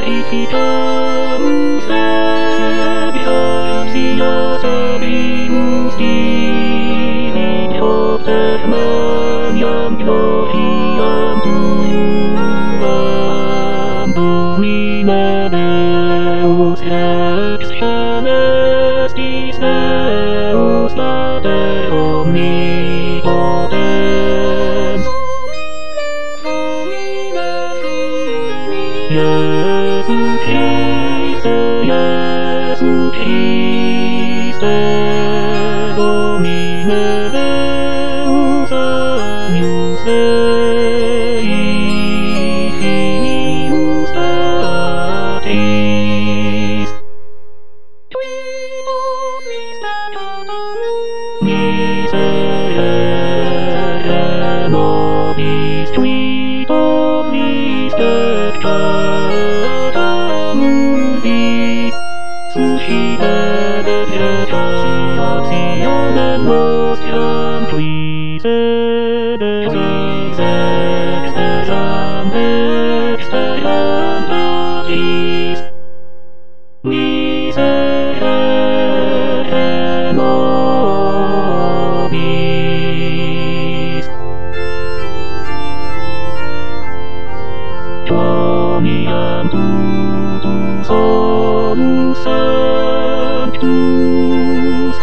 glorificamus Dei, Sanctius Sabimus Dei, Opter Maniam gloriam Tuam, Domine Deus ex celestis Deus Pater omnipotens, Iesu Christe, Iesu Christe, Domine Deus agnus Dei, Filius Patris, Tui omnis peccatum miserere nobis, Tui omnis peccatum mundi, suscite expiationem nostram, Tui sedes exteram Patris, miserere nobis. Quoniam tutus solus sanctus,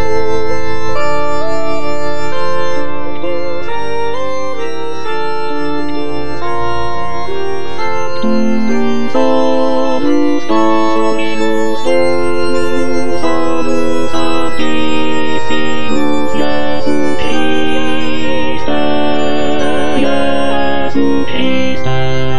Sanctus solus Dominus, Dominus solus Sanctissimus Iesu Christe, Iesu Christe.